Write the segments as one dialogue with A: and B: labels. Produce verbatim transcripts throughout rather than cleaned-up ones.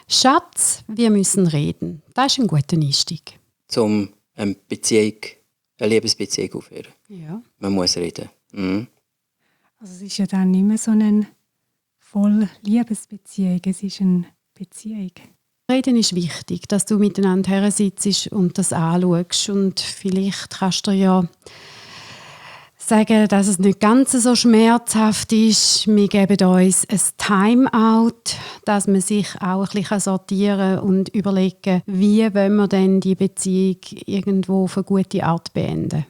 A: Schatz, wir müssen reden. Das ist ein guter Einstieg.
B: Um eine Beziehung, eine Liebesbeziehung aufzuhören.
A: Ja.
B: Man muss reden. Mhm.
C: Also es ist ja dann nicht mehr so eine voll Liebesbeziehung, es ist eine Beziehung.
A: Reden ist wichtig, dass du miteinander her sitzt und das anschaust. Und vielleicht kannst du ja sagen, dass es nicht ganz so schmerzhaft ist. Wir geben uns ein Timeout, dass man sich auch ein bisschen sortieren und überlegen, wie wollen wir denn die Beziehung irgendwo auf eine gute Art beenden.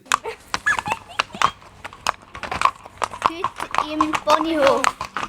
D: Heute im Ponyhof.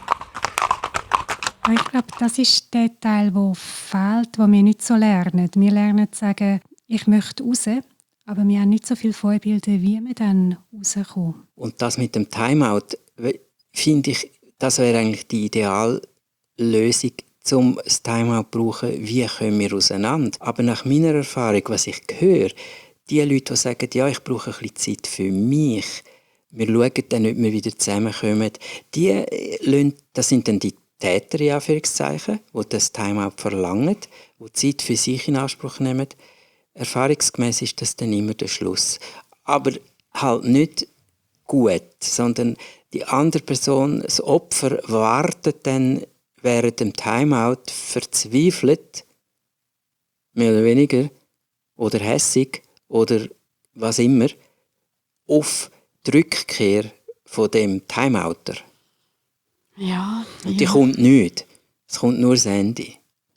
C: Ich glaube, das ist der Teil, der fehlt, den wir nicht so lernen. Wir lernen zu sagen, ich möchte raus, aber wir haben nicht so viele Vorbilder, wie wir dann rauskommen.
B: Und das mit dem Timeout, finde ich, das wäre eigentlich die Ideallösung, um das Timeout zu brauchen, wie kommen wir auseinander. Aber nach meiner Erfahrung, was ich höre, die Leute, die sagen, ja, ich brauche ein bisschen Zeit für mich, wir schauen dann, ob wir wieder zusammenkommen, die lassen, das sind dann die Täter, in Anführungszeichen, die das Timeout verlangen, die Zeit für sich in Anspruch nehmen. Erfahrungsgemäß ist das dann immer der Schluss. Aber halt nicht gut, sondern die andere Person, das Opfer, wartet dann während dem Timeout verzweifelt, mehr oder weniger, oder hässig, oder was immer, auf die Rückkehr von dem Timeouter.
A: Ja,
B: Und die
A: ja.
B: kommt nicht. Es kommt nur das Ende.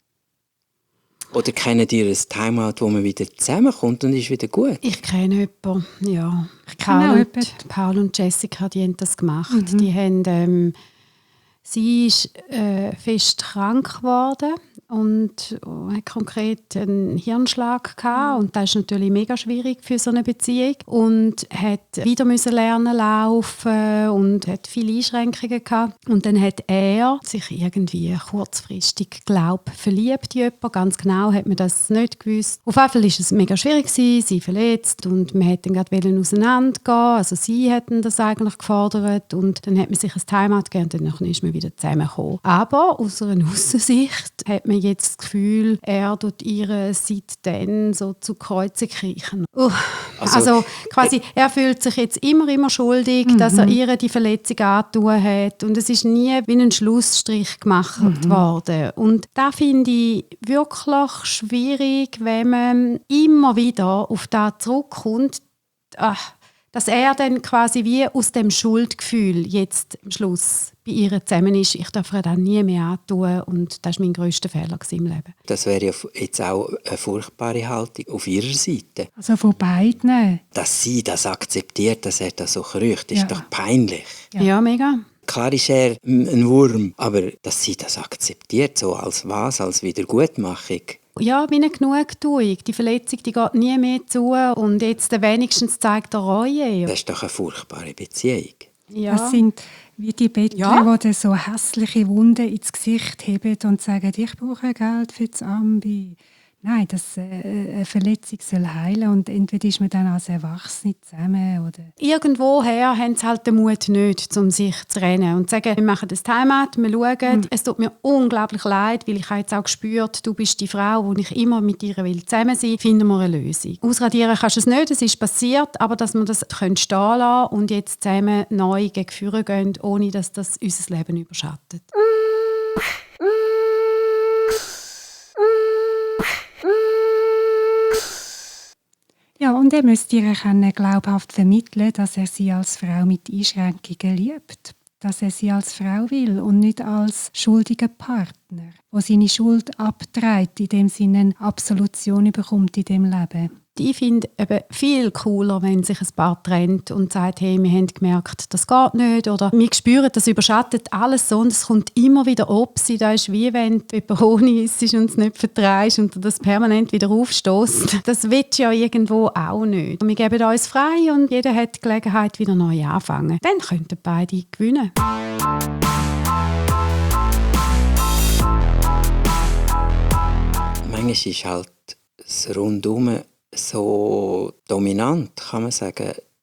B: Oder kennt ihr ein Timeout, wo man wieder zusammenkommt und ist wieder gut?
A: Ich kenne jemanden, ja.
C: Genau,
A: Paul und,
C: jemand.
A: Paul und Jessica, die haben das gemacht.
C: Mhm.
A: Die haben, ähm, sie ist äh, fest krank geworden und hat konkret einen Hirnschlag gehabt. Und das ist natürlich mega schwierig für so eine Beziehung. Und hat wieder müssen lernen laufen und hat viele Einschränkungen gehabt. Und dann hat er sich irgendwie kurzfristig, glaube verliebt in jemanden. Ganz genau hat man das nicht gewusst. Auf jeden Fall war es mega schwierig gewesen, sie verletzt und man hätte dann gerade auseinandergehen. Also sie hätten das eigentlich gefordert und dann hat man sich ein Timeout gegeben und dann ist man wieder zusammengekommen. Aber aus einer Aussensicht hat man jetzt das Gefühl, er tut ihre seitdem so zu Kreuze kriechen. Uh, also, also quasi, er fühlt sich jetzt immer, immer schuldig, mhm. dass er ihr die Verletzung angetan hat. Und es ist nie wie ein Schlussstrich gemacht mhm. worden. Und da finde ich wirklich schwierig, wenn man immer wieder auf das zurückkommt, ach, dass er dann quasi wie aus dem Schuldgefühl jetzt am Schluss bei ihr zusammen ist. Ich darf ihr dann nie mehr antun und das war mein grösster Fehler im Leben.
B: Das wäre ja jetzt auch eine furchtbare Haltung auf ihrer Seite.
C: Also von beiden.
B: Dass sie das akzeptiert, dass er das so kriecht, ist
C: Ja.
B: doch peinlich.
A: Ja, ja mega.
B: Klar ist er ein Wurm, aber dass sie das akzeptiert, so als was, als Wiedergutmachung.
A: Ja, wie eine Genugtuung. Die Verletzung die geht nie mehr zu und jetzt wenigstens zeigt er Reue.
B: Das ist doch eine furchtbare Beziehung.
A: Ja.
C: Das sind wie die Bettler,
A: Ja.
C: die so hässliche Wunden ins Gesicht heben und sagen, ich brauche Geld für das Ambi. Nein, das, äh, eine Verletzung soll heilen und entweder ist man dann als Erwachsene zusammen oder...
A: Irgendwoher haben sie halt den Mut nicht, um sich zu rennen und zu sagen, wir machen das Timeout, wir schauen. Mhm. Es tut mir unglaublich leid, weil ich habe jetzt auch gespürt, du bist die Frau, wo ich immer mit dir will zusammen sein will, finden wir eine Lösung. Ausradieren kannst du es nicht, es ist passiert, aber dass wir das stehen lassen und jetzt zusammen neu gegen Führer gehen, ohne dass das unser Leben überschattet.
C: Ja, und er müsste ihr können glaubhaft vermitteln, dass er sie als Frau mit Einschränkungen liebt. Dass er sie als Frau will und nicht als schuldigen Partner, der seine Schuld abträgt, indem sie eine Absolution bekommt in dem Leben.
A: Ich finde es viel cooler, wenn sich ein Paar trennt und sagt, hey, wir haben gemerkt, das geht nicht. Oder wir spüren, das überschattet alles so und es kommt immer wieder Opsi. Das ist wie wenn du Peperoni isst und es nicht vertreibst und das permanent wieder aufstößt. Das willst du ja irgendwo auch nicht. Wir geben uns frei und jeder hat die Gelegenheit, wieder neu anfangen. Dann könnten beide gewinnen.
B: Manchmal ist halt das Rundum so dominant, kann man sagen,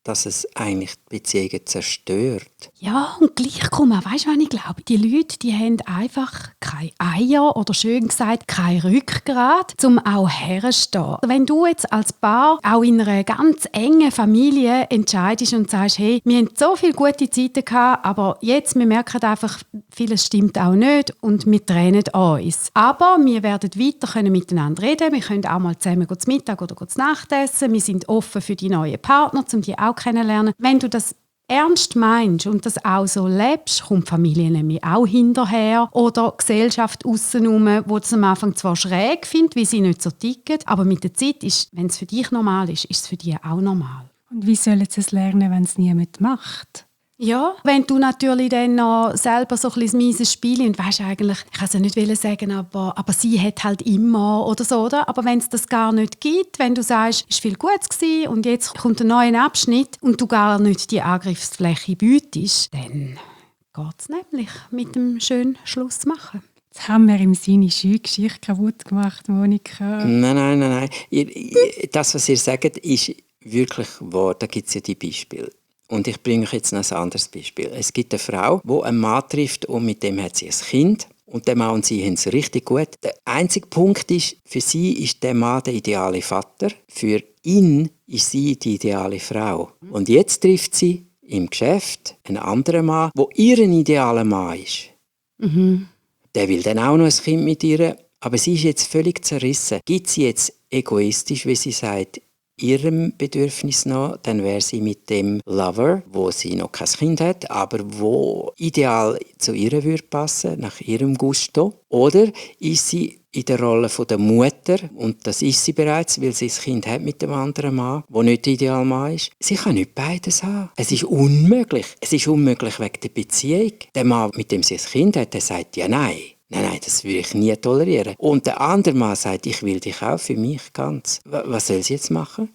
B: dass es eigentlich die Beziehungen zerstört.
A: Ja, und gleich komm, weißt du, was ich glaube? Die Leute, die haben einfach keine Eier oder schön gesagt, kein Rückgrat, um auch herzustehen. Wenn du jetzt als Paar auch in einer ganz engen Familie entscheidest und sagst, hey, wir haben so viele gute Zeiten gehabt, aber jetzt, wir merken einfach, vieles stimmt auch nicht und wir trennen uns. Aber wir werden weiter können miteinander reden, wir können auch mal zusammen zum Mittag oder zum Nacht essen, wir sind offen für die neuen Partner, um die auch kennenzulernen. Wenn du das ernst meinst und das auch so lebst, kommt die Familie nämlich auch hinterher oder die Gesellschaft aussenrum, die es am Anfang zwar schräg findet, wie sie nicht so ticken, aber mit der Zeit, ist, wenn es für dich normal ist, ist es für die auch normal.
C: Und wie sollen sie es lernen, wenn es niemand macht?
A: Ja, wenn du natürlich dann noch selber so ein bisschen mieses Spiel und weißt eigentlich, ich kann es ja nicht sagen, aber, aber sie hat halt immer oder so, oder? Aber wenn es das gar nicht gibt, wenn du sagst, es war viel Gutes gewesen und jetzt kommt ein neuer Abschnitt und du gar nicht die Angriffsfläche bietest, dann geht es nämlich mit dem schönen Schluss machen.
C: Jetzt haben wir ihm seine schöne Geschichte kaputt gemacht, Monika.
B: Nein, nein, nein, nein. Ihr, ihr, das, was ihr sagt, ist wirklich wahr. Da gibt es ja die Beispiele. Und ich bringe euch jetzt noch ein anderes Beispiel. Es gibt eine Frau, die einen Mann trifft und mit dem hat sie ein Kind. Und der Mann und sie haben es richtig gut. Der einzige Punkt ist, für sie ist der Mann der ideale Vater. Für ihn ist sie die ideale Frau. Und jetzt trifft sie im Geschäft einen anderen Mann, der ihr idealer Mann ist.
A: Mhm.
B: Der will dann auch noch ein Kind mit ihr. Aber sie ist jetzt völlig zerrissen. Gibt sie jetzt egoistisch, wie sie sagt, ihrem Bedürfnis noch, dann wäre sie mit dem Lover, wo sie noch kein Kind hat, aber wo ideal zu ihr würde passen, nach ihrem Gusto. Oder ist sie in der Rolle von der Mutter, und das ist sie bereits, weil sie das Kind hat mit dem anderen Mann, wo nicht der ideale Mann ist. Sie kann nicht beides haben. Es ist unmöglich. Es ist unmöglich wegen der Beziehung. Der Mann, mit dem sie ein Kind hat, der sagt ja nein. Nein, nein, das würde ich nie tolerieren. Und der andere Mann sagt, ich will dich auch für mich ganz. W- was soll sie jetzt machen?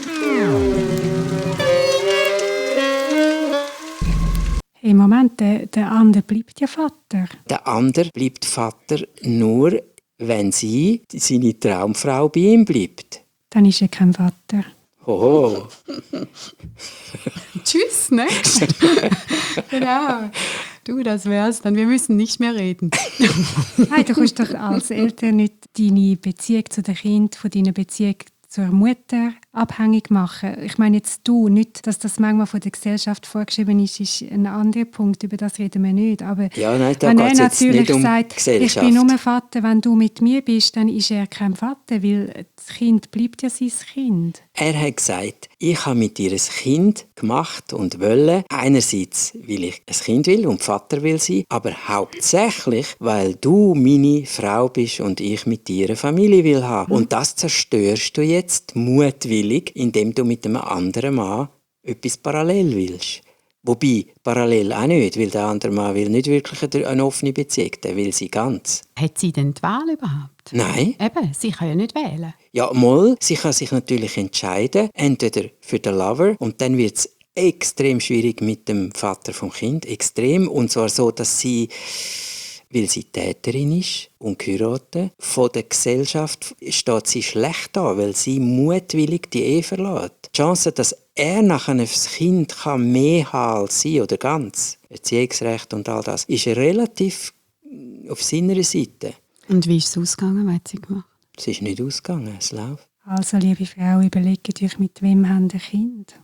C: Im Moment, der, der andere bleibt ja Vater.
B: Der andere bleibt Vater nur, wenn sie, seine Traumfrau, bei ihm bleibt.
C: Dann ist er kein Vater.
B: Hoho.
A: Tschüss, ne? Genau. Du, das wär's dann. Wir müssen nicht mehr reden.
C: Nein, du kannst doch als Eltern nicht deine Beziehung zu dem Kind von deiner Beziehung zur Mutter abhängig machen. Ich meine jetzt du, nicht, dass das manchmal von der Gesellschaft vorgeschrieben ist, ist ein anderer Punkt, über das reden wir nicht. Aber
B: Ja, nein, da
C: wenn
B: geht
C: er
B: es jetzt
C: natürlich
B: nicht um
C: sagt,
B: Gesellschaft.
C: ich bin nur Vater, wenn du mit mir bist, dann ist er kein Vater, weil das Kind bleibt ja sein Kind.
B: Er hat gesagt, ich habe mit ihr ein Kind gemacht und wollte. Einerseits, weil ich ein Kind will und Vater will sein, aber hauptsächlich, weil du meine Frau bist und ich mit dir eine Familie will haben. Mhm. Und das zerstörst du jetzt mutwillig, indem du mit einem anderen Mann etwas parallel willst. Wobei, parallel auch nicht, weil der andere Mann will nicht wirklich eine offene Beziehung, der will sie ganz.
A: Hat sie denn die Wahl überhaupt?
B: Nein.
A: Eben, sie kann ja nicht wählen.
B: Ja, mal, sie kann sich natürlich entscheiden, entweder für den Lover, und dann wird es extrem schwierig mit dem Vater vom Kind, extrem, und zwar so, dass sie, weil sie Täterin ist und geheiratet, von der Gesellschaft steht sie schlecht da, weil sie mutwillig die Ehe verlässt. Die Chance, dass er nachher das Kind kann mehr haben als sie oder ganz, Erziehungsrecht und all das, ist relativ auf seiner Seite.
A: Und wie ist es ausgegangen, was hat sie gemacht?
B: Es ist nicht ausgegangen, es läuft.
C: Also, liebe Frau, überlegt euch, mit wem habt ihr Kind?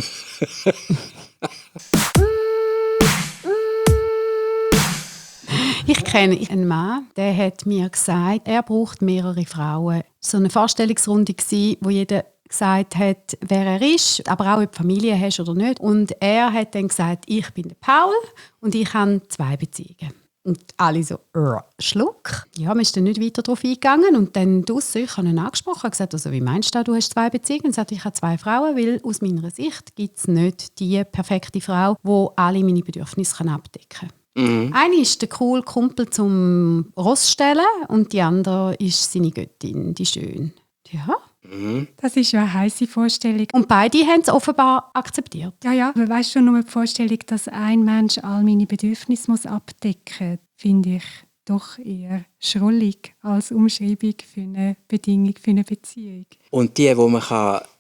A: Ich kenne einen Mann, der hat mir gesagt, er braucht mehrere Frauen. So eine Vorstellungsrunde gsi, wo jeder gesagt hat, wer er ist, aber auch ob du Familie hast oder nicht. Und er hat dann gesagt, ich bin der Paul und ich habe zwei Beziehungen. Und alle so, Schluck. Ja, wir sind dann nicht weiter darauf eingegangen. Und dann draussen, ich habe ihn angesprochen und gesagt, also, wie meinst du, du hast zwei Beziehungen? Und sagte, ich habe zwei Frauen, weil aus meiner Sicht gibt es nicht die perfekte Frau, die alle meine Bedürfnisse abdecken kann. Mhm. Eine ist der coole Kumpel zum Rossstellen und die andere ist seine Göttin, die Schön. Ja.
B: Mhm.
C: Das ist ja eine heisse Vorstellung.
A: Und beide haben es offenbar akzeptiert.
C: Ja, ja. Aber weißt du, nur die Vorstellung, dass ein Mensch all meine Bedürfnisse muss abdecken muss, finde ich doch eher schrullig als Umschreibung für eine Bedingung für eine Beziehung.
B: Und die, die man kann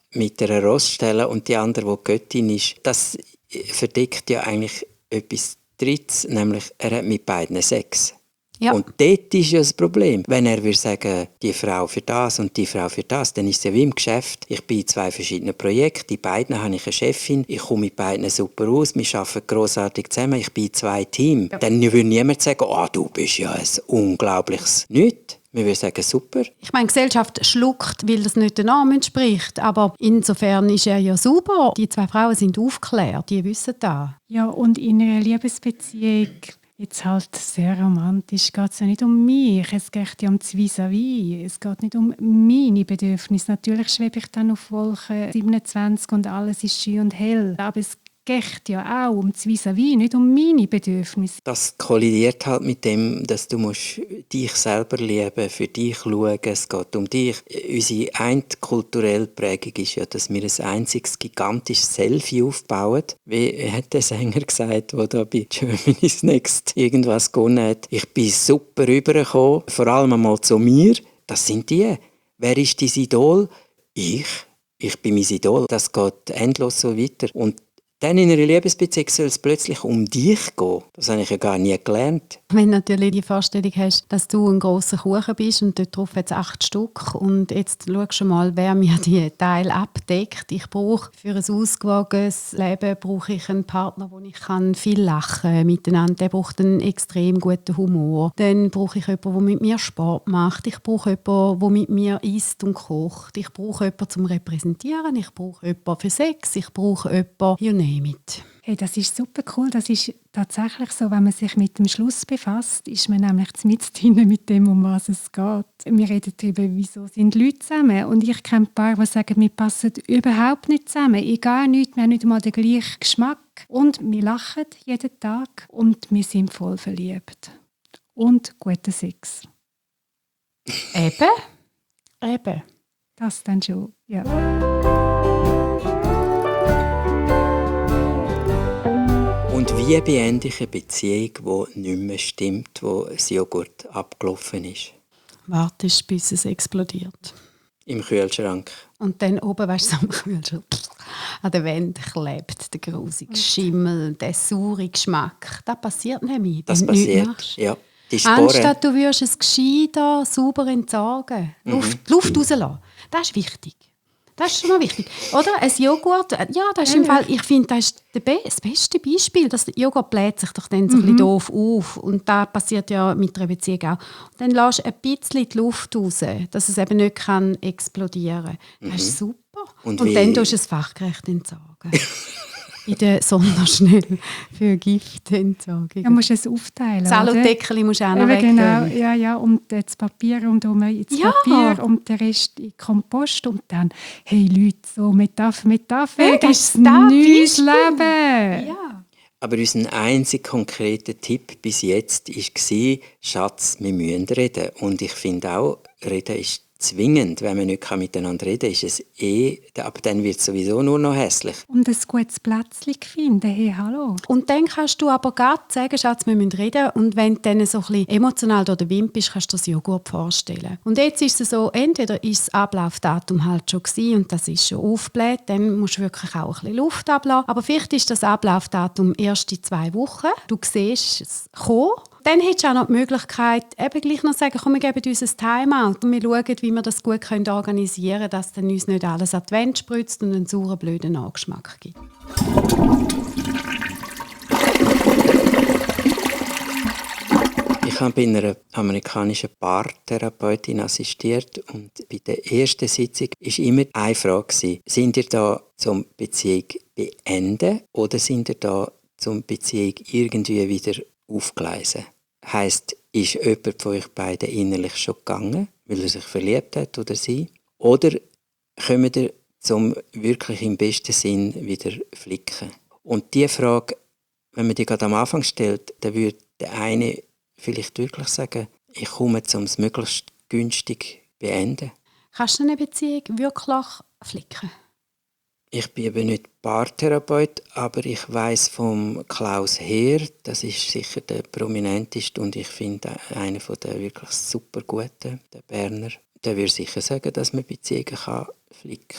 B: mit einer Rossstelle und die andere, die Göttin ist, das verdeckt ja eigentlich etwas Drittes, nämlich er hat mit beiden Sex.
A: Ja.
B: Und dort ist ja das Problem. Wenn er würde sagen, die Frau für das und die Frau für das, dann ist es ja wie im Geschäft. Ich bin in zwei verschiedenen Projekten, in beiden habe ich eine Chefin, ich komme mit beiden super aus, wir arbeiten grossartig zusammen, ich bin in zwei Teams. Ja. Dann würde niemand sagen, oh, du bist ja ein unglaubliches Nichts. Wir würden sagen, super.
A: Ich meine, die Gesellschaft schluckt, weil das nicht den Namen entspricht. Aber insofern ist er ja super. Die zwei Frauen sind aufgeklärt, die wissen das.
C: Ja, und in einer Liebesbeziehung, jetzt halt sehr romantisch, geht es ja nicht um mich, es geht ja um das Vis-à-vis, es geht nicht um meine Bedürfnisse. Natürlich schwebe ich dann auf Wolke siebenundzwanzig und alles ist schön und hell, aber es geht ja auch um das Vis-à-vis, nicht um meine Bedürfnisse.
B: Das kollidiert halt mit dem, dass du musst dich selber lieben, für dich schauen, es geht um dich. Unsere eine kulturelle Prägung ist ja, dass wir ein einziges gigantisches Selfie aufbauen. Wie hat der Sänger gesagt, der da bei Germany's Next irgendwas gewonnen hat? Ich bin super rübergekommen, vor allem einmal zu mir. Das sind die. Wer ist dein Idol? Ich. Ich bin mein Idol. Das geht endlos so weiter. Und dann in einer Liebesbeziehung soll es plötzlich um dich gehen. Das habe ich ja gar nie gelernt.
A: Wenn du natürlich die Vorstellung hast, dass du ein grosser Kuchen bist und dort drauf jetzt acht Stück und jetzt schaust du mal, wer mir die Teile abdeckt. Ich brauche für ein ausgewogenes Leben brauche ich einen Partner, wo ich kann viel lachen miteinander. Der braucht einen extrem guten Humor. Dann brauche ich jemanden, der mit mir Sport macht. Ich brauche jemanden, der mit mir isst und kocht. Ich brauche jemanden zum Repräsentieren. Ich brauche jemanden für Sex. Ich brauche jemanden, you name it.
C: Hey, das ist super cool. Das ist tatsächlich so, wenn man sich mit dem Schluss befasst, ist man nämlich mit drin mit dem, um was es geht. Wir reden darüber, wieso sind Leute zusammen. Und ich kenne ein paar, die sagen, wir passen überhaupt nicht zusammen. Egal, nicht, wir haben nicht mal den gleichen Geschmack. Und wir lachen jeden Tag und wir sind voll verliebt. Und guten Sex.
A: Eben. Eben.
C: Das dann schon, ja.
B: Und wie beende ich eine Beziehung, die nicht mehr stimmt, wo das Joghurt abgelaufen ist?
A: Wartest, bis es explodiert.
B: Im Kühlschrank.
A: Und dann oben, weißt du, am Kühlschrank, an der Wand klebt der grusige Schimmel, der saure Geschmack. Das passiert nämlich,
B: Das
A: wenn du nichts
B: passiert,
A: machst.
B: ja. Die Sporen.
A: Anstatt du würdest es gescheiter, sauber entsorgen.
B: Mhm.
A: Luft, Luft rauslassen. Das ist wichtig. Das ist schon mal wichtig. Oder? Ein Joghurt, ja, das ist im Fall, ich finde, das ist der Be- das beste Beispiel. Das Joghurt bläht sich doch dann so ein bisschen doof auf. Und das passiert ja mit einer Beziehung auch. Und dann lässt du ein bisschen die Luft raus, dass es eben nicht kann explodieren kann. Das ist super.
B: Und
A: Und,
B: wie-
A: dann tust du es fachgerecht entsorgen. In der Sonderschnell für Giftentsorgung.
C: Ja, musst du es aufteilen,
A: Das Aludeckel musst du auch noch
C: Eben
A: wegtun.
C: genau, ja, ja, und das Papier rundherum ins
A: Ja.
C: Papier und der Rest in Kompost und dann, hey Leute, so Metapher, Metapher,
A: Hey,
C: das
A: das
C: ist
A: ist das
C: neues
A: Beispiel.
C: Leben.
A: Ja.
B: Aber unser einziger konkreter Tipp bis jetzt war, Schatz, wir müssen reden. Und ich finde auch, reden ist zwingend. Wenn man nicht miteinander reden kann, ist es eh, aber dann wird es sowieso nur noch hässlich.
C: Und ein gutes Plätzchen finden, hey, hallo.
A: Und dann kannst du aber gerade sagen, Schatz, wir müssen reden. Und wenn du dann so ein bisschen emotional durch den Wind bist, kannst du das Joghurt vorstellen. Und jetzt ist es so, entweder ist das Ablaufdatum halt schon gewesen und das ist schon aufgebläht, dann musst du wirklich auch ein bisschen Luft ablassen. Aber vielleicht ist das Ablaufdatum erst in zwei Wochen. Du siehst es kommen. Dann hättest du auch noch die Möglichkeit, eben gleich noch zu sagen, komm, wir geben uns ein Timeout und wir schauen, wie wir das gut organisieren können, dass dann uns nicht alles an die Wand spritzt und einen sauren, blöden Nachgeschmack gibt.
B: Ich habe bei einer amerikanischen Paartherapeutin assistiert und bei der ersten Sitzung war immer eine Frage gewesen, sind ihr da zum Beziehung beenden oder sind ihr da zum Beziehung irgendwie wieder aufgleisen? Heisst, ist jemand von euch beiden innerlich schon gegangen, weil er sich verliebt hat oder sie? Oder kommt ihr zum wirklich im besten Sinn wieder flicken? Und diese Frage, wenn man die gerade am Anfang stellt, dann würde der eine vielleicht wirklich sagen, ich komme, um es möglichst günstig beenden.
A: Kannst du eine Beziehung wirklich flicken?
B: Ich bin eben nicht Paartherapeut, aber ich weiss vom Klaus Heer, das ist sicher der prominenteste und ich finde einer der wirklich super guten, der Berner. Der würde sicher sagen, dass man Beziehungen kann flicken kann.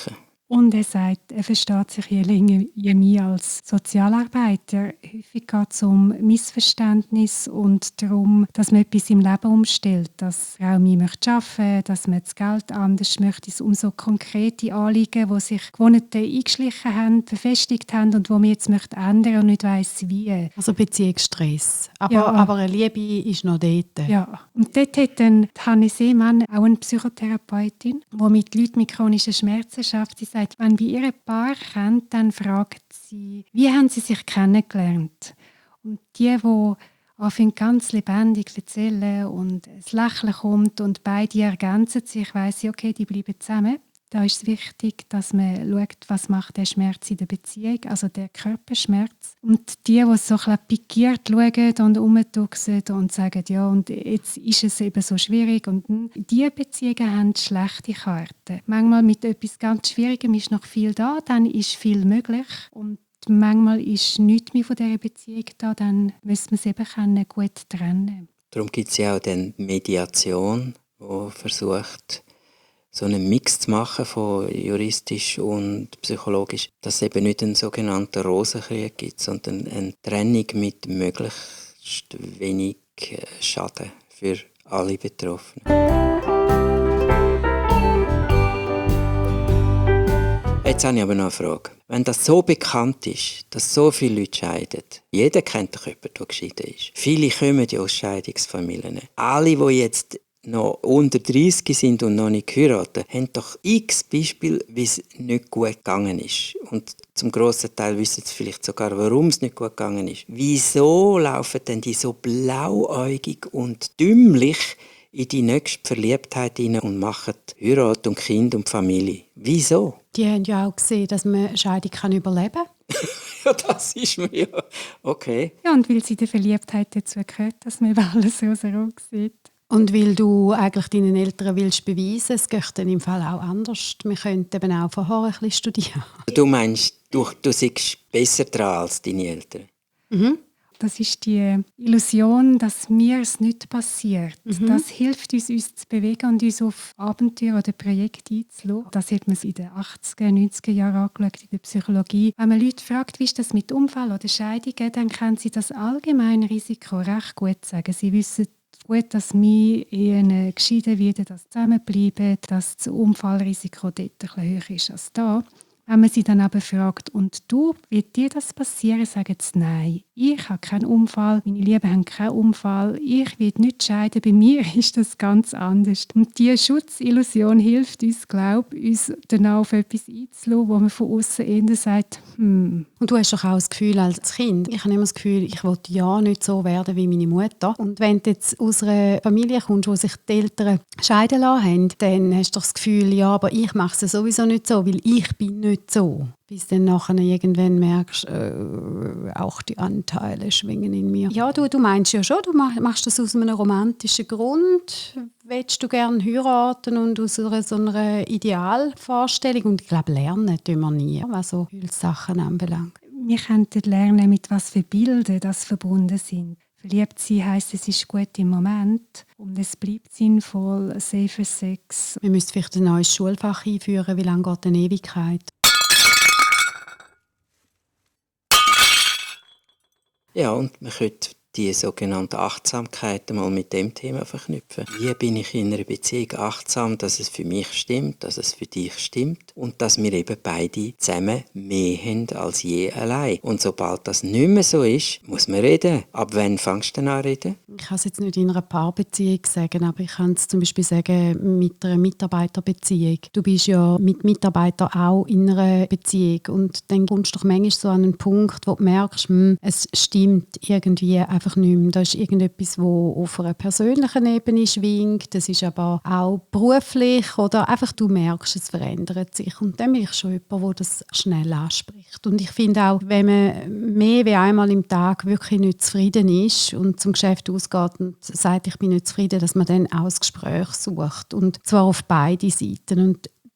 C: Und er sagt, er versteht sich je länger, je mehr als Sozialarbeiter. Häufig geht es um Missverständnis und darum, dass man etwas im Leben umstellt, dass Frau mehr möchte arbeiten, dass man das Geld anders möchte, um so konkrete Anliegen, die sich Gewohnheiten eingeschlichen haben, befestigt haben und die man jetzt möchte ändern und nicht weiss, wie.
A: Also Beziehungsstress. Aber,
C: Ja.
A: aber eine Liebe ist noch dort.
C: Ja, und dort hat dann Hanne Seemann, auch eine Psychotherapeutin, die mit Leuten mit chronischen Schmerzen arbeitet. Sie sagt, wenn bei ihr ein Paar kennt, dann fragt sie, wie haben sie sich kennengelernt? Und die, die anfangen ganz lebendig zu erzählen und das Lächeln kommt und beide ergänzen sich, weiss sie, okay, die bleiben zusammen. Da ist es wichtig, dass man schaut, was macht der Schmerz in der Beziehung, also der Körperschmerz. Und die, die so ein bisschen pikiert schauen und rumtuxen und sagen, ja, und jetzt ist es eben so schwierig. Und diese Beziehungen haben schlechte Karten. Manchmal mit etwas ganz Schwierigem ist noch viel da, dann ist viel möglich. Und manchmal ist nichts mehr von dieser Beziehung da, dann müssen wir es eben können, gut trennen.
B: Darum gibt es ja auch dann Mediation, die versucht, so einen Mix zu machen von juristisch und psychologisch, dass es eben nicht einen sogenannten Rosenkrieg gibt, sondern eine Trennung mit möglichst wenig Schaden für alle Betroffenen. Jetzt habe ich aber noch eine Frage. Wenn das so bekannt ist, dass so viele Leute scheiden, jeder kennt doch jemanden, der geschieden ist. Viele kommen ja aus Scheidungsfamilien. Alle, die jetzt noch unter dreißig sind und noch nicht geheiratet, haben doch x Beispiele, wie es nicht gut gegangen ist. Und zum grossen Teil wissen sie vielleicht sogar, warum es nicht gut gegangen ist. Wieso laufen denn die so blauäugig und dümmlich in die nächste Verliebtheit hinein und machen Heirat und Kind und Familie? Wieso?
A: Die haben ja auch gesehen, dass man Scheidung kann überleben kann.
B: Ja, das ist mir ja okay.
C: Ja, und weil sie der Verliebtheit dazu gehört, dass man über alles rosarot sieht.
A: Und weil du eigentlich deinen Eltern willst beweisen, es geht dann im Fall auch anders. Wir könnten eben auch vorher ein bisschen studieren.
B: Du meinst, du, du siehst besser dran als deine Eltern?
A: Mhm.
C: Das ist die Illusion, dass mir es nicht passiert.
A: Mhm.
C: Das hilft uns, uns zu bewegen und uns auf Abenteuer oder Projekte einzulassen. Das hat man in den achtziger, neunziger Jahren angeschaut in der Psychologie. Wenn man Leute fragt, wie ist das mit Unfall oder Scheidungen, dann können sie das allgemeine Risiko recht gut sagen. Sie wissen gut, dass wir Ehen geschieden werden, dass zusammenbleiben, dass das Unfallrisiko dort ein bisschen höher ist als da. Wenn man sie dann aber fragt, und du, wird dir das passieren, sagen sie nein. Ich habe keinen Unfall, meine Lieben haben keinen Unfall, ich werde nicht scheiden, bei mir ist das ganz anders. Und diese Schutzillusion hilft uns, glaube ich, uns dann auf etwas einzulassen, wo man von außen eher sagt, hm.
A: Und du hast doch auch das Gefühl als Kind, ich habe immer das Gefühl, ich will ja nicht so werden wie meine Mutter. Und wenn du jetzt aus einer Familie kommst, wo sich die Eltern scheiden lassen haben, dann hast du doch das Gefühl, ja, aber ich mache es sowieso nicht so, weil ich bin nicht so. Bis dann nachher irgendwann merkst, äh, auch die Anteile schwingen in mir. Ja, du, du meinst ja schon, du machst das aus einem romantischen Grund. Willst du gerne heiraten und aus einer, so einer Idealvorstellung? Und ich glaube, lernen tun wir nie, was so Sachen anbelangt.
C: Wir könnten lernen, mit was für Bildern das verbunden sind. Verliebt sein heisst, es ist gut im Moment und es bleibt sinnvoll, safer Sex.
A: Wir müssen vielleicht ein neues Schulfach einführen. Wie lange geht eine Ewigkeit?
B: Ja, und man könnte die sogenannte Achtsamkeit mal mit dem Thema verknüpfen. Wie bin ich in einer Beziehung achtsam, dass es für mich stimmt, dass es für dich stimmt und dass wir eben beide zusammen mehr haben als je allein. Und sobald das nicht mehr so ist, muss man reden. Ab wann fängst du denn an reden?
A: Ich kann es jetzt nicht in einer Paarbeziehung sagen, aber ich kann es zum Beispiel sagen mit einer Mitarbeiterbeziehung. Du bist ja mit Mitarbeitern auch in einer Beziehung und dann kommst du doch manchmal so an einen Punkt, wo du merkst, hm, es stimmt irgendwie einfach nicht mehr. Da ist irgendetwas, das auf einer persönlichen Ebene schwingt, das ist aber auch beruflich oder einfach du merkst, es verändert sich. Und dann bin ich schon jemand, der das schnell anspricht. Und ich finde auch, wenn man mehr wie einmal im Tag wirklich nicht zufrieden ist und zum Geschäft ausgeht und sagt, ich bin nicht zufrieden, dass man dann auch das Gespräch sucht. Und zwar auf beide Seiten. Und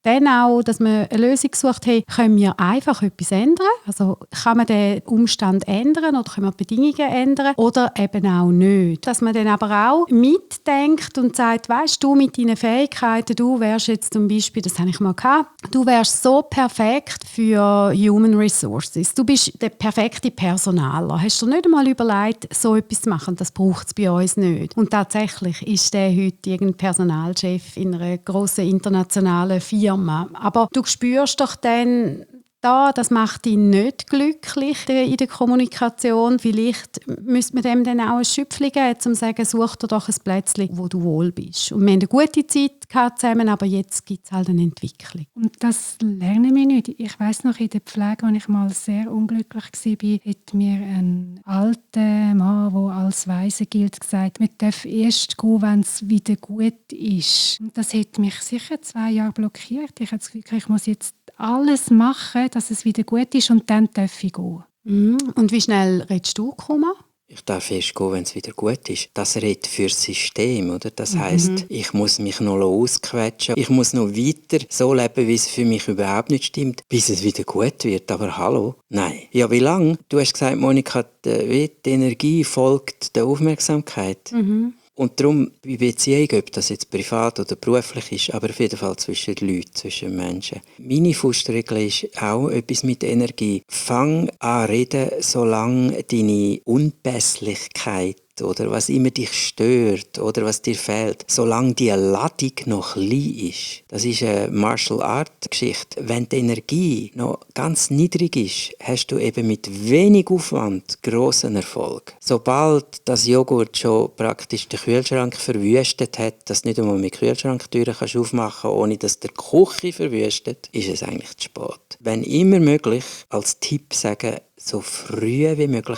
A: dann auch, dass man eine Lösung sucht, hey, können wir einfach etwas ändern? Also kann man den Umstand ändern oder können wir die Bedingungen ändern oder eben auch nicht? Dass man dann aber auch mitdenkt und sagt, weißt du, mit deinen Fähigkeiten, du wärst jetzt zum Beispiel, das habe ich mal gehabt, du wärst so perfekt für Human Resources. Du bist der perfekte Personaler. Hast du nicht einmal überlegt, so etwas zu machen? Das braucht es bei uns nicht. Und tatsächlich ist der heute irgendein Personalchef in einer grossen internationalen Firma. Aber du spürst doch dann, da, das macht ihn nicht glücklich in der Kommunikation. Vielleicht müsste man dem dann auch ein Schüpfchen geben, um zu sagen, such dir doch ein Plätzchen, wo du wohl bist. Und wir haben eine gute Zeit gehabt zusammen, aber jetzt gibt es halt eine Entwicklung.
C: Und das lernen wir nicht. Ich weiss noch, in der Pflege, als ich mal sehr unglücklich war, hat mir ein alter Mann, der als Weise gilt, gesagt, man darf erst gehen, wenn es wieder gut ist. Und das hat mich sicher zwei Jahre blockiert. Ich habe das Gefühl, ich muss jetzt alles machen, dass es wieder gut ist und dann darf ich gehen.
A: Mhm. Und wie schnell redest du, Kuma?
B: Ich darf erst gehen, wenn es wieder gut ist. Das redet für das System, oder? Das heisst, mhm. ich muss mich noch ausquetschen. Ich muss noch weiter so leben, wie es für mich überhaupt nicht stimmt, bis es wieder gut wird. Aber hallo? Nein. Ja, wie lange? Du hast gesagt, Monika, die, die Energie folgt der Aufmerksamkeit. Mhm. Und darum, bei Beziehung, ob das jetzt privat oder beruflich ist, aber auf jeden Fall zwischen Leuten, zwischen Menschen. Meine Faustregel ist auch etwas mit Energie. Fang an reden, solange deine Unpässlichkeit oder was immer dich stört oder was dir fehlt, solange die Ladung noch klein ist. Das ist eine Martial Art Geschichte. Wenn die Energie noch ganz niedrig ist, hast du eben mit wenig Aufwand grossen Erfolg. Sobald das Joghurt schon praktisch den Kühlschrank verwüstet hat, dass du nicht einmal mit Kühlschranktüren kannst aufmachen, ohne dass der Küche verwüstet, ist es eigentlich zu spät. Wenn immer möglich, als Tipp sagen, so früh wie möglich.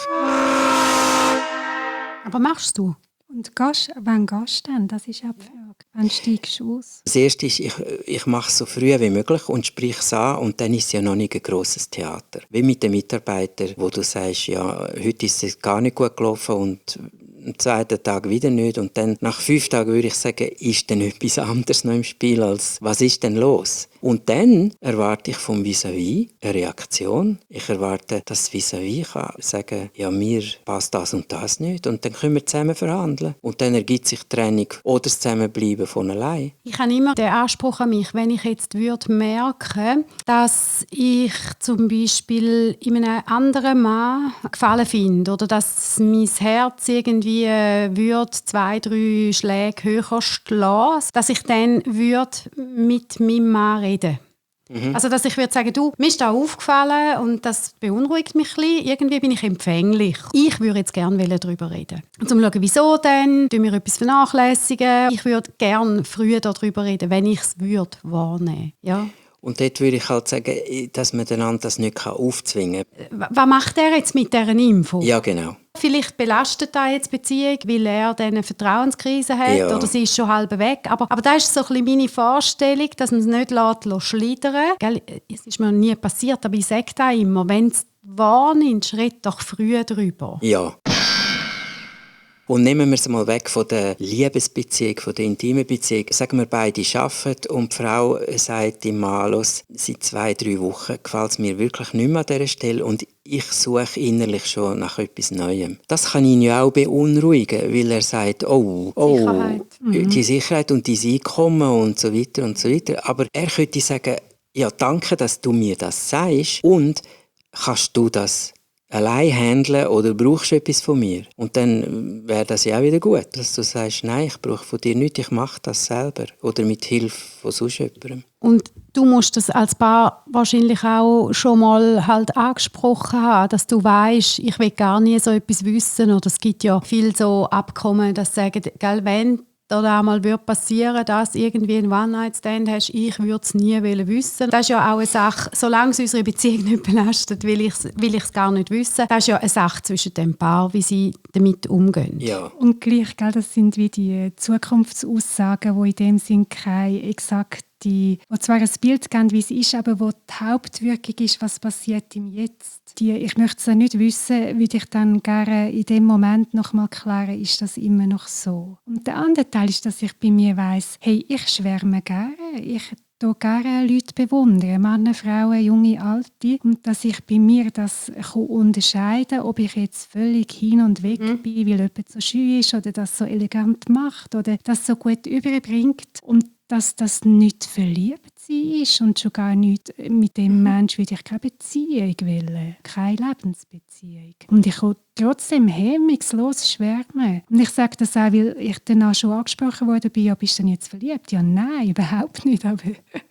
A: Aber machst du?
C: Und gehst, wann gehst du denn? Das ist auch die Frage. Wann steigst du aus?
B: Das Erste ist, ich, ich mache es so früh wie möglich und sprich es an und dann ist es ja noch nicht ein grosses Theater. Wie mit den Mitarbeitern, wo du sagst, ja, heute ist es gar nicht gut gelaufen und am zweiten Tag wieder nicht und dann nach fünf Tagen würde ich sagen, ist denn etwas anderes noch im Spiel als was ist denn los? Und dann erwarte ich vom Vis-à-vis eine Reaktion. Ich erwarte, dass das Vis-à-vis kann sagen, ja, mir passt das und das nicht und dann können wir zusammen verhandeln und dann ergibt sich die Trennung oder das Zusammenbleiben von allein.
A: Ich habe immer den Anspruch an mich, wenn ich jetzt würde merken, dass ich zum Beispiel in einem anderen Mann Gefallen finde oder dass mein Herz irgendwie würde zwei, drei Schläge höher schlagen, dass ich dann würde mit meinem Mann reden. Mhm. Also, dass ich würde sagen, du, mir ist da aufgefallen und das beunruhigt mich ein bisschen. Irgendwie bin ich empfänglich. Ich würde jetzt gerne darüber reden. Und um zu schauen, wieso denn, tun wir etwas vernachlässigen. Ich würde gerne früher darüber reden, wenn ich es würde wahrnehmen. Ja.
B: Und dort würde ich halt sagen, dass man einander das nicht aufzwingen kann.
A: Was macht er jetzt mit dieser Info?
B: Ja, genau.
A: Vielleicht belastet er jetzt die Beziehung, weil er dann eine Vertrauenskrise hat
B: ja.
A: oder sie ist schon halb weg. Aber, aber das ist so ein bisschen meine Vorstellung, dass man es nicht lässt, schlittern lässt. Es ist mir nie passiert, aber ich sage da immer, wenn du es wahrnimmst, red doch früh darüber.
B: Ja. Und nehmen wir es mal weg von der Liebesbeziehung, von der intimen Beziehung. Sagen wir, beide arbeiten und die Frau sagt im Malus, seit zwei, drei Wochen gefällt es mir wirklich nicht mehr an dieser Stelle und ich suche innerlich schon nach etwas Neuem. Das kann ihn ja auch beunruhigen, weil er sagt, oh, oh,
A: Sicherheit. Mhm.
B: die Sicherheit und dein Einkommen und so weiter und so weiter. Aber er könnte sagen, ja, danke, dass du mir das sagst und kannst du das allein handeln oder brauchst du etwas von mir? Und dann wäre das ja auch wieder gut, dass du sagst, nein, ich brauche von dir nichts, ich mache das selber oder mit Hilfe von sonst jemandem.
A: Und du musst das als Paar wahrscheinlich auch schon mal halt angesprochen haben, dass du weißt, ich will gar nie so etwas wissen. Oder es gibt ja viele so Abkommen, dass sagen, gell, wenn oder einmal würde passieren, dass irgendwie ein One-Night-Stand hast, ich würde es nie wissen. Das ist ja auch eine Sache, solange es unsere Beziehung nicht belastet, will ich es will gar nicht wissen. Das ist ja eine Sache zwischen dem Paar, wie sie damit umgehen.
B: Ja.
C: Und gleich, gell, das sind wie die Zukunftsaussagen, die in dem Sinn keine exakte die, wo zwar ein Bild geben, wie es ist, aber wo die Hauptwirkung ist, was passiert im Jetzt. Die, ich möchte es nicht wissen, würde ich dann gerne in dem Moment noch mal klären, ist das immer noch so. Und der andere Teil ist, dass ich bei mir weiss, hey, ich schwärme gerne, ich hier gerne Leute bewundern, Männer, Frauen, junge, alte. Und dass ich bei mir das unterscheiden kann, ob ich jetzt völlig hin und weg mhm. bin, weil jemand so schön ist oder das so elegant macht oder das so gut überbringt. Und dass das nicht verliebt sein ist und schon gar nicht mit dem Menschen würde ich keine Beziehung wollen, keine Lebensbeziehung. Und ich kann trotzdem hemmungslos schwärmen. Und ich sage das auch, weil ich danach schon angesprochen worden bin, ja, bist du denn jetzt verliebt? Ja, nein, überhaupt nicht. Aber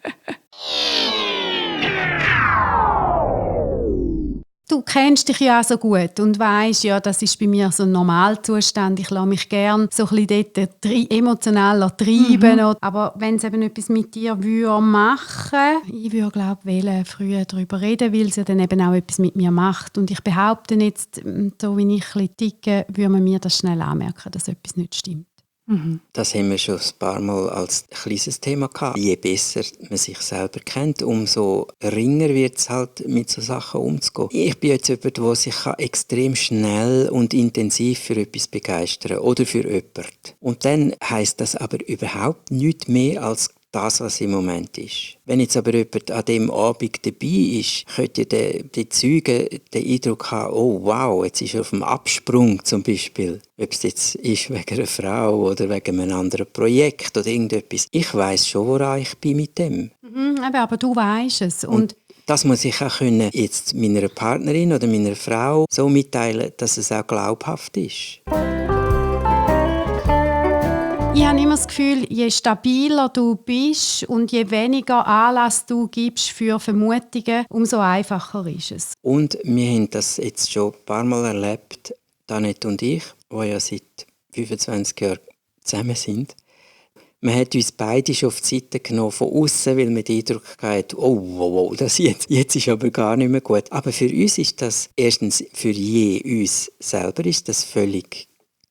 A: du kennst dich ja auch so gut und weisst, ja, das ist bei mir so ein Normalzustand. Ich lasse mich gerne so ein bisschen dort emotional treiben. Mhm. Aber wenn es eben etwas mit dir machen würde, ich würde, glaube ich, früher darüber reden, weil es ja dann eben auch etwas mit mir macht. Und ich behaupte jetzt, so wie ich ein bisschen ticke, würde man mir das schnell anmerken, dass etwas nicht stimmt.
B: Mhm. Das haben wir schon ein paar Mal als kleines Thema gehabt. Je besser man sich selber kennt, umso ringer wird es halt, mit so Sachen umzugehen. Ich bin jetzt jemand, der sich extrem schnell und intensiv für etwas begeistern kann oder für jemanden. Und dann heisst das aber überhaupt nichts mehr als das, was im Moment ist. Wenn jetzt aber jemand an diesem Abend dabei ist, könnte der, der Zeuge den Eindruck haben, oh wow, jetzt ist er auf dem Absprung zum Beispiel. Ob es jetzt ist wegen einer Frau oder wegen einem anderen Projekt oder irgendetwas. Ich weiss schon, woran ich bin mit dem.
A: Mhm, aber du weisst es. Und,
B: Und das muss ich auch können, jetzt meiner Partnerin oder meiner Frau so mitteilen, dass es auch glaubhaft ist.
A: Ich habe immer das Gefühl, je stabiler du bist und je weniger Anlass du gibst für Vermutungen, umso einfacher ist es.
B: Und wir haben das jetzt schon ein paar Mal erlebt, Danette und ich, die ja seit fünfundzwanzig Jahren zusammen sind. Man hat uns beide schon auf die Seite genommen von außen, weil man den Eindruck hatte, oh, wow, wow, das jetzt, jetzt ist aber gar nicht mehr gut. Aber für uns ist das, erstens für je uns selber ist das völlig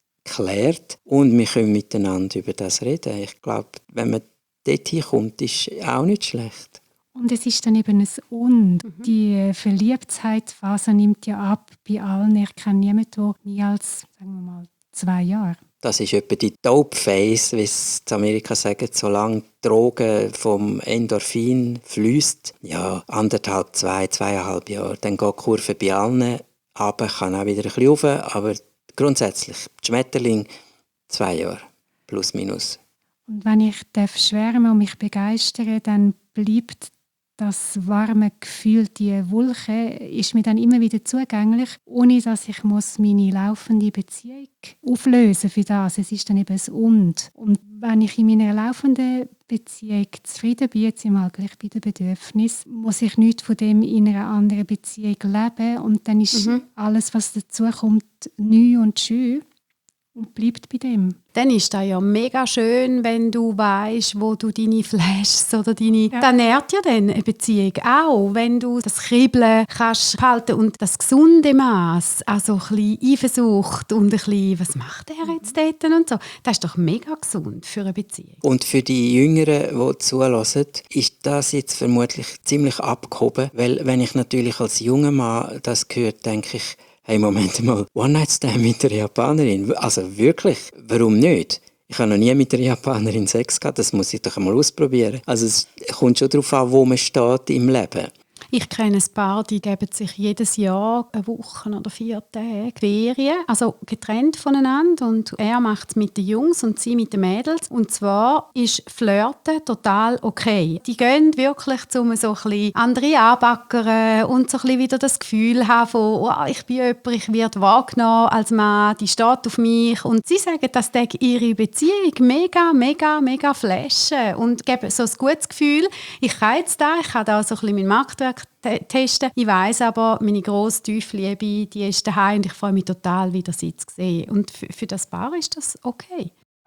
B: klärt und wir können miteinander über das reden. Ich glaube, wenn man dorthin kommt, ist auch nicht schlecht.
C: Und es ist dann eben ein Und. Mhm. Die Verliebtheitsphase nimmt ja ab bei allen. Ich kenne niemanden, der nie als, sagen wir mal, zwei Jahre.
B: Das ist etwa die Dope Phase, wie es in Amerika sagen, solange die Droge vom Endorphin fließt. Ja, anderthalb, zwei, zweieinhalb Jahre. Dann geht die Kurve bei allen runter, kann auch wieder ein bisschen rauf, aber grundsätzlich, die Schmetterling, zwei Jahre, plus minus.
C: Und wenn ich schwärmen und mich begeistern, dann bleibt das warme Gefühl, die Wolke, ist mir dann immer wieder zugänglich, ohne dass ich muss meine laufende Beziehung auflösen für das. Es ist dann eben ein Und. Und wenn ich in meiner laufenden Beziehung zufrieden bin, jetzt mal gleich bei den Bedürfnissen, muss ich nichts von dem in einer anderen Beziehung leben und dann ist mhm. alles, was dazu kommt, neu und schön und bleibt bei dem.
A: Dann ist das ja mega schön, wenn du weißt, wo du deine Flashs oder deine... Ja. Das nährt ja dann eine Beziehung auch, wenn du das Kribbeln kannst halten und das gesunde Maß, also ein bisschen Eifersucht und ein bisschen, was macht er jetzt dort und so. Das ist doch mega gesund für eine Beziehung.
B: Und für die Jüngeren, die zulassen, ist das jetzt vermutlich ziemlich abgehoben, weil wenn ich natürlich als junger Mann das höre, denke ich, hey, Moment mal, One-Night-Stand mit der Japanerin? Also wirklich, warum nicht? Ich habe noch nie mit der Japanerin Sex gehabt, das muss ich doch einmal ausprobieren. Also es kommt schon darauf an, wo man steht im Leben.
A: Ich kenne ein Paar, die geben sich jedes Jahr eine Woche oder vier Tage Ferien, also getrennt voneinander. Und er macht es mit den Jungs und sie mit den Mädels. Und zwar ist Flirten total okay. Die gehen wirklich, um so ein bisschen andere anbackern und so ein bisschen wieder das Gefühl haben von, oh, ich bin jemand, ich werde wahrgenommen als Mann, die steht auf mich. Und sie sagen, dass ihre Beziehung mega, mega, mega flashen und geben so ein gutes Gefühl. Ich kann jetzt da, ich kann da so ein bisschen mein Marktwerk testen. Ich weiss aber, meine grosse, tiefe Liebe, die ist daheim und ich freue mich total, wieder sie zu sehen. Und für, für das Paar ist das okay.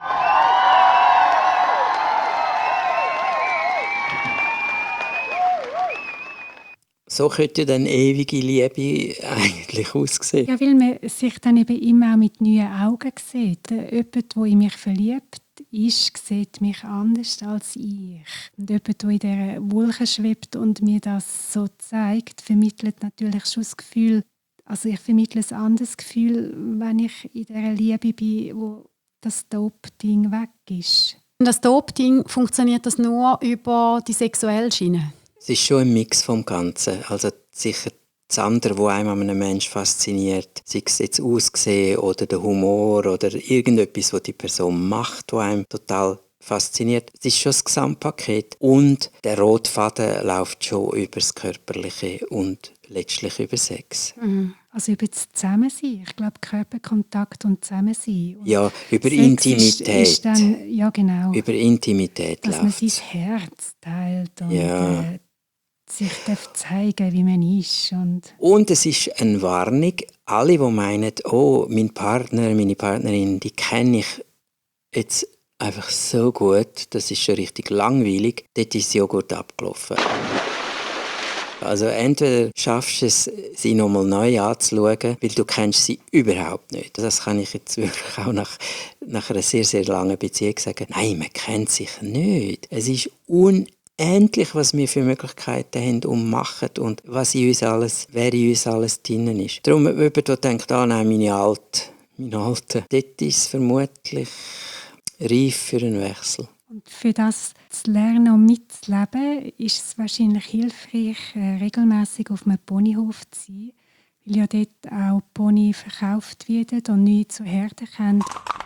B: So könnte dann ewige Liebe eigentlich aussehen.
C: Ja, weil man sich dann eben immer auch mit neuen Augen sieht. Jemand, der in mich verliebt, ist, sieht mich anders als ich. Und jemand, der in dieser Wolke schwebt und mir das so zeigt, vermittelt natürlich schon das Gefühl, also ich vermittle ein anderes Gefühl, wenn ich in dieser Liebe bin, wo das Top-Ding weg ist.
A: Und das Top-Ding, funktioniert das nur über die sexuelle Schiene?
B: Es ist schon ein Mix vom Ganzen. Also sicher das andere, was einem an einem Menschen fasziniert, sei es jetzt Aussehen oder der Humor oder irgendetwas, was die Person macht, was einem total fasziniert. Es ist schon das Gesamtpaket. Und der rote Faden läuft schon über das Körperliche und letztlich über Sex.
C: Mhm. Also über das Zusammensein. Ich glaube, Körperkontakt und Zusammensein. Und
B: ja, über
C: Sex
B: Intimität.
C: Ist, ist dann, ja, genau.
B: Über Intimität
C: dass man
B: läuft's.
C: sein Herz teilt und
B: Ja.
C: äh, sich darf zeigen, wie man ist. Und
B: Und es ist eine Warnung. Alle, die meinen, oh, mein Partner, meine Partnerin, die kenne ich jetzt einfach so gut, das ist schon richtig langweilig, dort ist der Joghurt abgelaufen. Also entweder schaffst du es, sie nochmal neu anzuschauen, weil du kennst sie überhaupt nicht. Das kann ich jetzt wirklich auch nach, nach einer sehr, sehr langen Beziehung sagen. Nein, man kennt sich nicht. Es ist unendlich, was wir für Möglichkeiten haben und machen und was in uns alles, wer in uns alles drin ist. Darum, wenn jemand, der denkt, ah nein, meine Alte, meine Alte, dort ist es vermutlich reif für einen Wechsel.
C: Und für das zu lernen und mitzuleben, ist es wahrscheinlich hilfreich, äh, regelmäßig auf einem Ponyhof zu sein, weil ja dort auch Pony verkauft werden und nicht zu Herden kommen.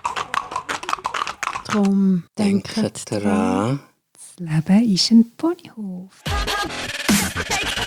A: Darum
B: Denkt
A: denkt
B: daran.
C: Das Leben ist ein Ponyhof.
D: Take